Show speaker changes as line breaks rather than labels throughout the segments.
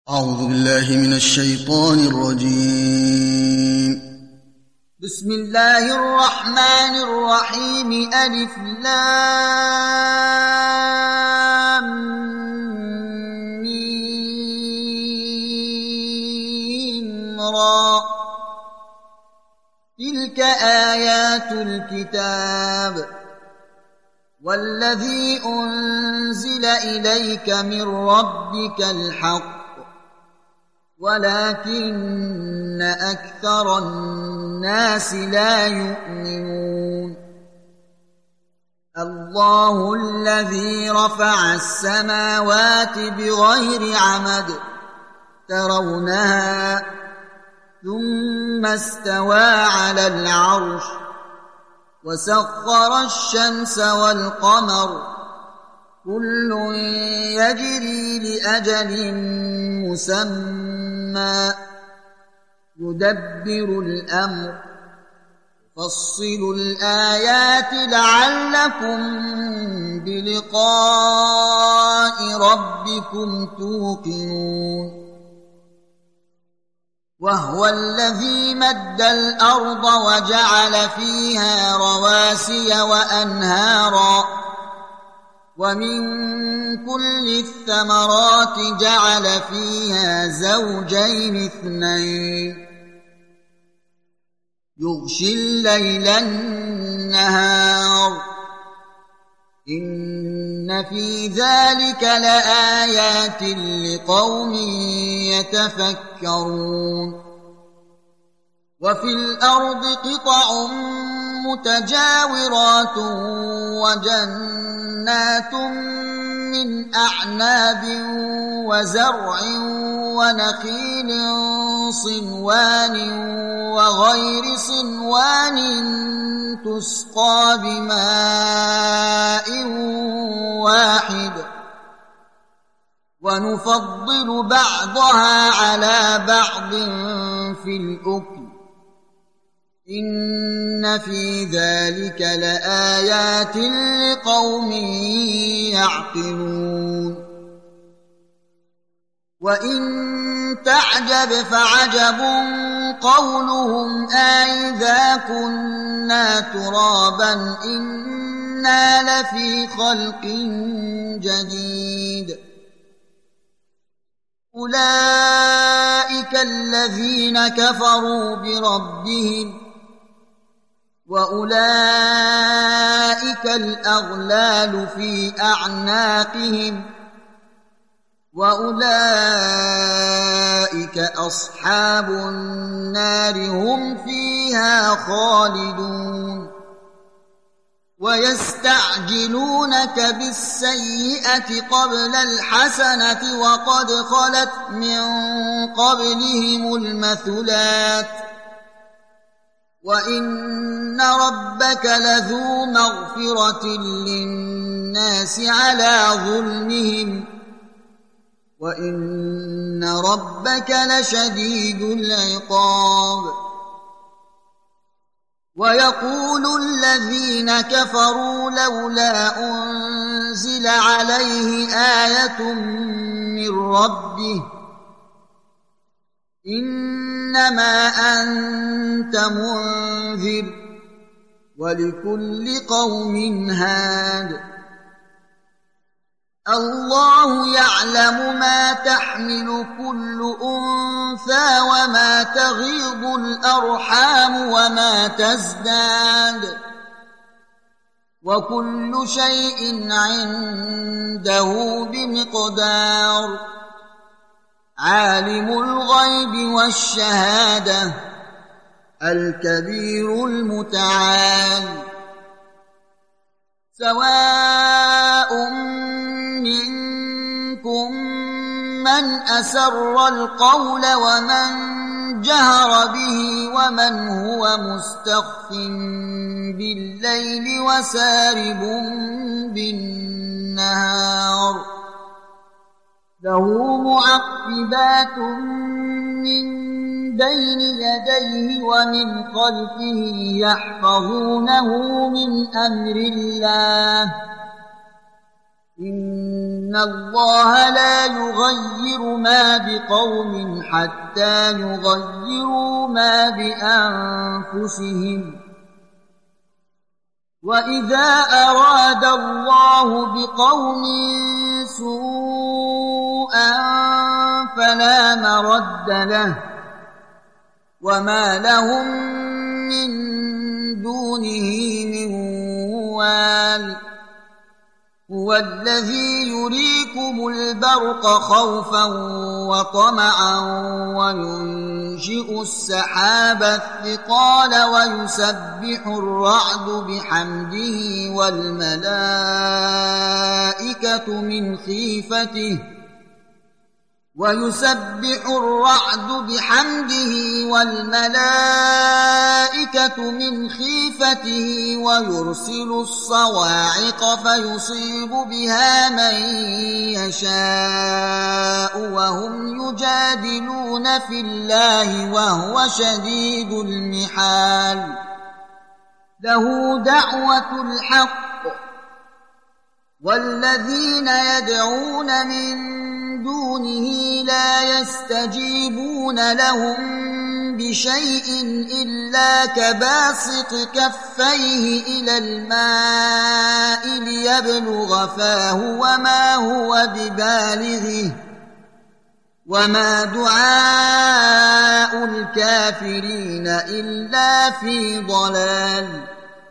أعوذ بالله من الشيطان الرجيم.
بسم الله الرحمن الرحيم. ألف لام ميم را. تلك آيات الكتاب والذي أنزل إليك من ربك الحق ولكن أكثر الناس لا يؤمنون. الله الذي رفع السماوات بغير عمد ترونها ثم استوى على العرش وسخر الشمس والقمر كل يجري لأجل مسمى يدبر الأمر يفصل الآيات لعلكم بلقاء ربكم توقنون. وهو الذي مد الأرض وجعل فيها رواسي وأنهارا ومن كل الثمرات جعل فيها زوجين اثنين يغشي الليل النهار إن في ذلك لآيات لقوم يتفكرون. وفي الأرض قطع متجاورات وجنات من أعناب وزرع ونخيل صنوان وغير صنوان تسقى بماء واحد ونفضل بعضها على بعض في الأكل إن في ذلك لآيات لقوم يعقلون. وإن تعجب فعجب قولهم أإذا كنا ترابا إنا لفي خلق جديد. أولئك الذين كفروا بربهم وأولئك الأغلال في أعناقهم وأولئك أصحاب النار هم فيها خالدون. ويستعجلونك بالسيئة قبل الحسنة وقد خلت من قبلهم المثلات وإن ربك لذو مغفرة للناس على ظلمهم وإن ربك لشديد العقاب. ويقول الذين كفروا لولا أنزل عليه آية من ربه إنما أنت منذر ولكل قوم هاد. الله يعلم ما تحمل كل أنثى وما تغيض الأرحام وما تزداد وكل شيء عنده بمقدار. عالم الغيب والشهادة الكبير المتعال. سواء منكم من أسر القول ومن جهر به ومن هو مستخف بالليل وسارب بالنهار له معقبات من بين يديه ومن خلفه يحفظونه من أمر الله إن الله لا يغير ما بقوم حتى يغيروا ما بأنفسهم وإذا أراد الله بقوم سوءا فلا مرد له وما لهم من دونه من وال هو الذي يريكم البرق خوفا وطمعا وينشئ السحاب الثقال ويسبح الرعد بحمده والملائكة من خيفته ويرسل الصواعق فيصيب بها من يشاء وهم يجادلون في الله وهو شديد المحال له دعوة الحق والذين يدعون من دونه لا يستجيبون لهم بشيء إلا كباسط كفيه إلى الماء ليبلغ فاه وما هو ببالغه وما دعاء الكافرين إلا في ضلال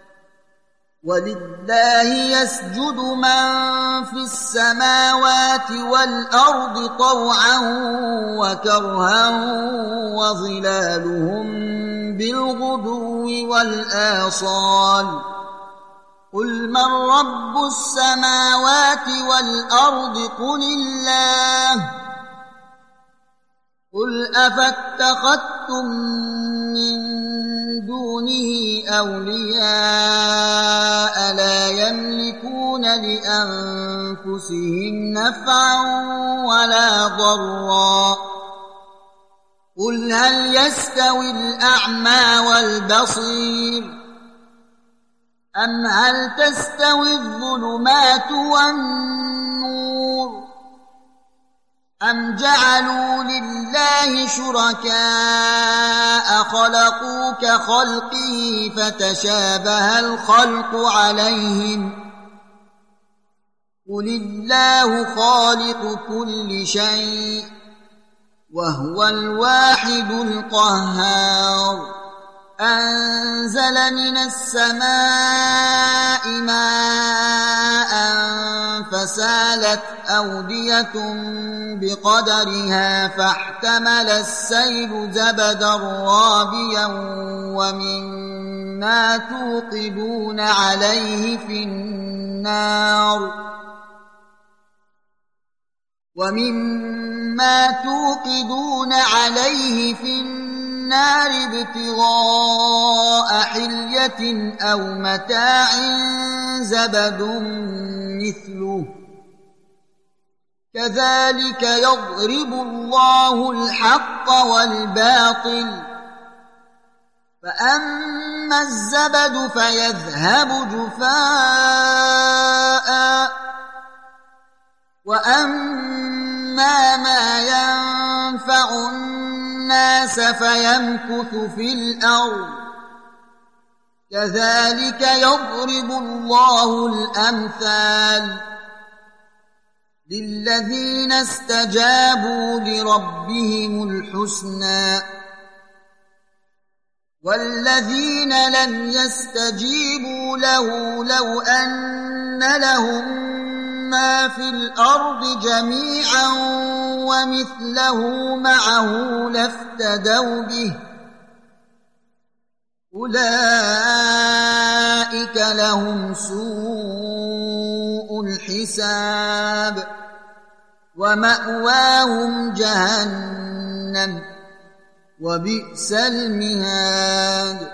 ولله يسجد من في السماوات والأرض طوعا وكرها وظلالهم بالغدو والآصال قل من رب السماوات والأرض قل الله قل أفاتخذتم من دونه أولياء لا يملكون لأنفسهم نفعا ولا ضرا قل هل يستوي الأعمى والبصير أم هل تستوي الظلمات والنور أم جعلوا لله شركاء خلقوا كخلقه فتشابه الخلق عليهم قل الله خالق كل شيء وهو الواحد القهار أنزل من السماء ماء فسالت أودية بقدرها فاحتمل السيل زبدا رابيا ومما توقدون عليه في النار ابتغاء حلية أو متاع زبد مثله كذلك يضرب الله الحق والباطل فأما الزبد فيذهب جفاء وأما ما ينفع الناس فيمكث في الأرض كذلك يضرب الله الأمثال للذين استجابوا لربهم الحسنى والذين لم يستجيبوا له لو أن لهم ما في الأرض جميعا ومثله معه لافتدوا به أولئك لهم سوء الحساب ومأواهم جهنم وبئس المهاد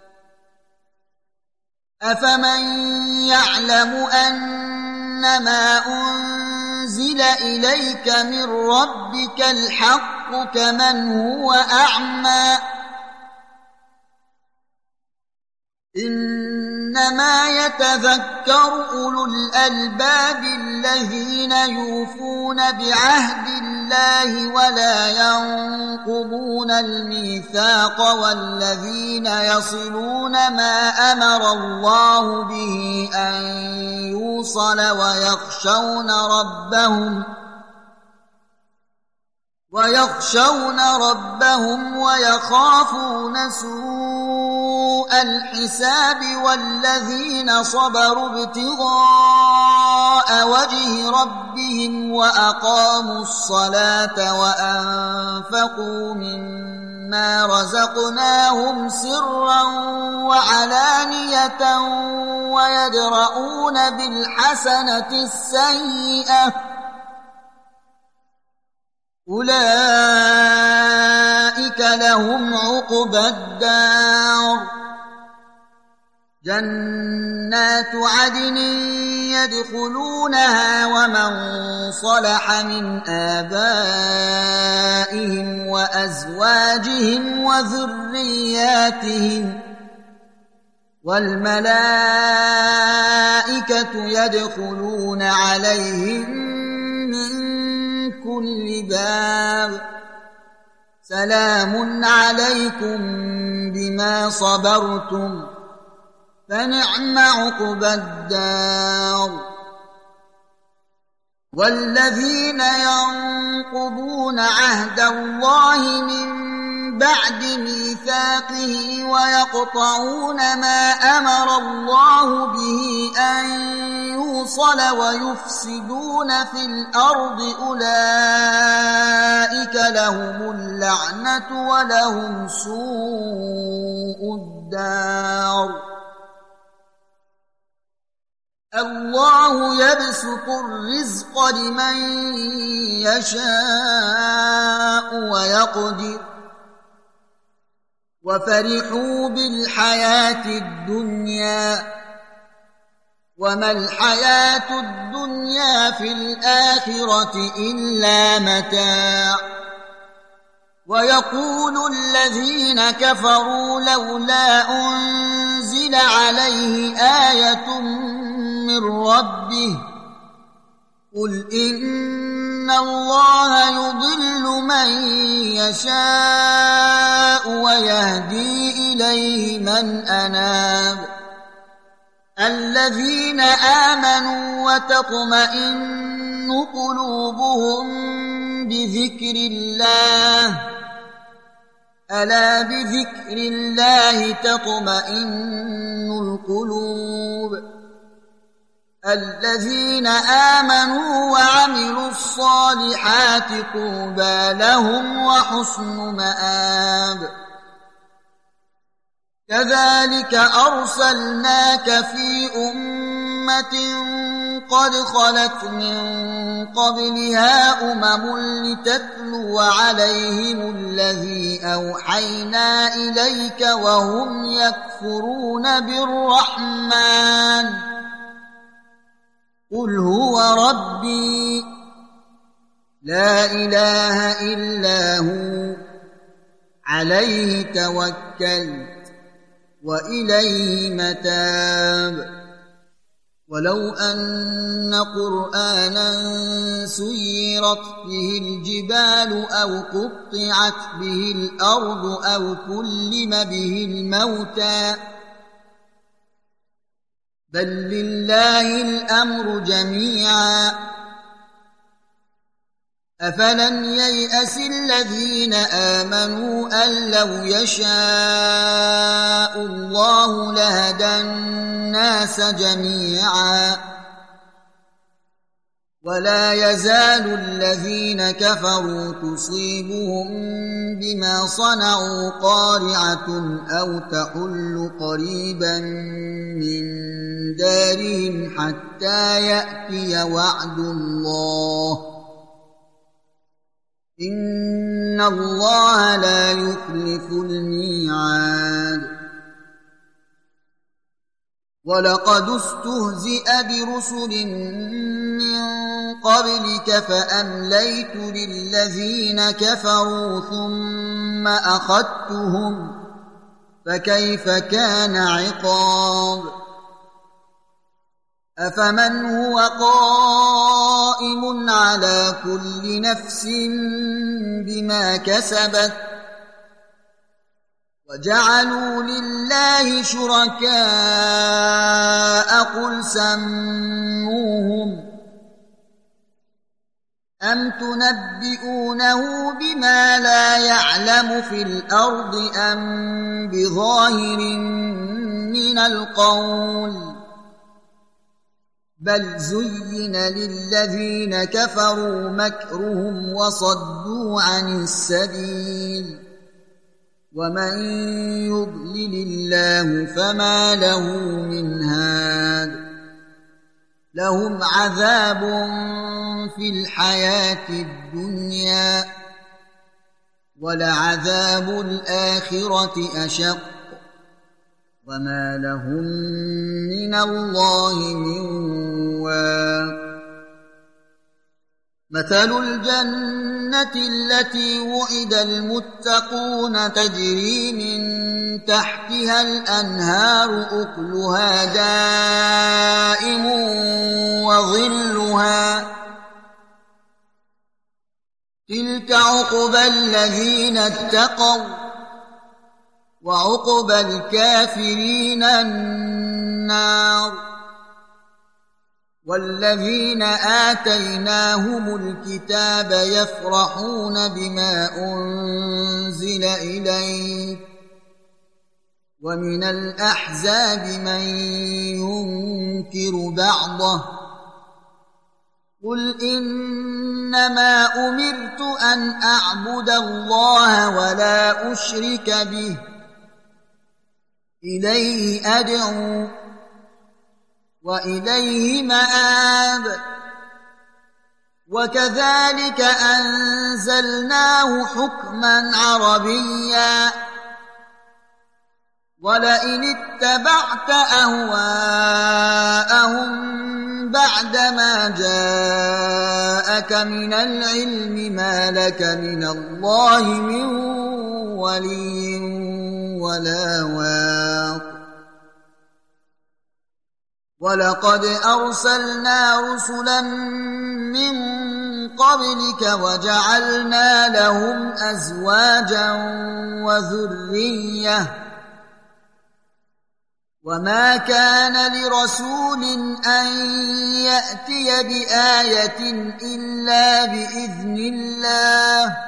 أفمن يعلم أنما أنزل إليك من ربك الحق كمن هو أعمى إنما إنما يتذكر أولو الألباب الذين يوفون بعهد الله ولا ينقضون الميثاق والذين يصلون ما أمر الله به أن يوصل ويخشون ربهم ويخافون سوء الحساب والذين صبروا ابتغاء وجه ربهم وأقاموا الصلاة وأنفقوا مما رزقناهم سرا وعلانية ويدرؤون بالحسنة السيئة أولئك لهم عقبى الدار جنات عدن يدخلونها ومن صلح من آبائهم وأزواجهم وذرياتهم والملائكة يدخلون عليهم من كل باب سلام عليكم بما صبرتم فنعم عقبى الدار والذين ينقضون عهد الله من بعد ميثاقه ويقطعون ما أمر الله به أن يوصل ويفسدون في الأرض أولئك لهم اللعنة ولهم سوء الدار الله يبسط الرزق لمن يشاء ويقدر وفرحوا بالحياة الدنيا وما الحياة الدنيا في الآخرة إلا متاع ويقول الذين كفروا لولا أنزل عليه آية من ربه قل إن الله يضل من يشاء ويهدي إليه من أناب الذين آمنوا وتطمئن قلوبهم بذكر الله ألا بذكر الله تطمئن القلوب الذين آمنوا وعملوا الصالحات طوبى لهم وحسن مآب كذلك أرسلناك في أمة قد خلت من قبلها لتتلو عليهم الذي أوحينا إليك وهم يكفرون بالرحمن قل هو ربي لا إله إلا هو عليه توكلت وإليه متاب ولو أن قرآنا سيرت به الجبال أو قطعت به الأرض أو كلم به الموتى بل لله الأمر جميعا أفلم ييأس الذين آمنوا أن لو يشاء الله لهدى الناس جميعا ولا يزال الذين كفروا تصيبهم بما صنعوا قارعة أو تحل قريبا من دارهم حتى يأتي وعد الله إن الله لا يخلف الميعاد ولقد استهزئ برسل من قبلك فأمليت للذين كفروا ثم أخذتهم فكيف كان عقاب أفمن هو قائم على كل نفس بما كسبت وجعلوا لله شركاء قل سموهم أم تنبئونه بما لا يعلم في الأرض أم بظاهر من القول بل زين للذين كفروا مكرهم وصدوا عن السبيل ومن يضلل الله فما له من هاد لهم عذاب في الحياة الدنيا ولعذاب الآخرة أشق وما لهم من الله من واق مثل الجنة التي وعد المتقون تجري من تحتها الأنهار أكلها دائم وظلها تلك عقبى الذين اتقوا وعقبى الكافرين النار والذين آتيناهم الكتاب يفرحون بما أنزل إليك ومن الأحزاب من ينكر بعضه قل إنما أمرت أن أعبد الله ولا أشرك به إليه أدعو وإليه مآب وكذلك أنزلناه حكما عربيا ولئن اتبعت أهواءهم بعدما جاءك من العلم ما لك من الله من ولي ولا واق ولقد أرسلنا رسلا من قبلك وجعلنا لهم أزواجا وذرية وما كان لرسول أن يأتي بآية إلا بإذن الله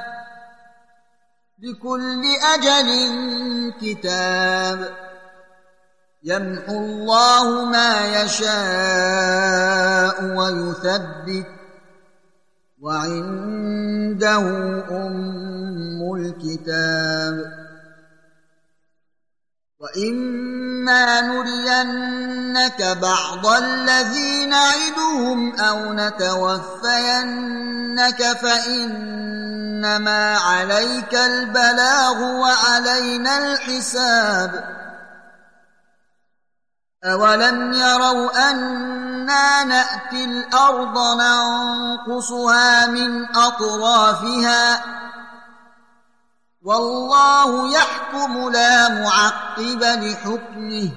لكل أجل كتاب يمحو الله ما يشاء ويثبت وعنده أم الكتاب وإما نرينك بعض الذي نعدهم أو نتوفينك فإنما عليك البلاغ وعلينا الحساب أولم يروا أنا نأتي الأرض ننقصها من أطرافها والله يحكم لا معقب لحكمه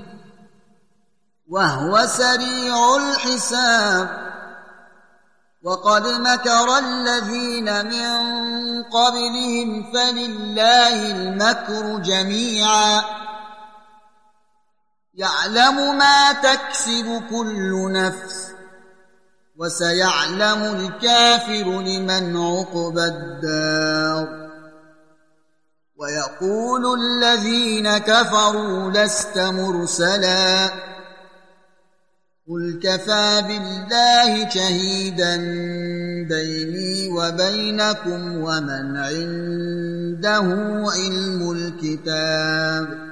وهو سريع الحساب وقد مكر الذين من قبلهم فلله المكر جميعا يعلم ما تكسب كل نفس وسيعلم الكافر لمن عقبى الدار ويقول الذين كفروا لست مرسلا قل كفى بالله شهيدا بيني وبينكم ومن عنده علم الكتاب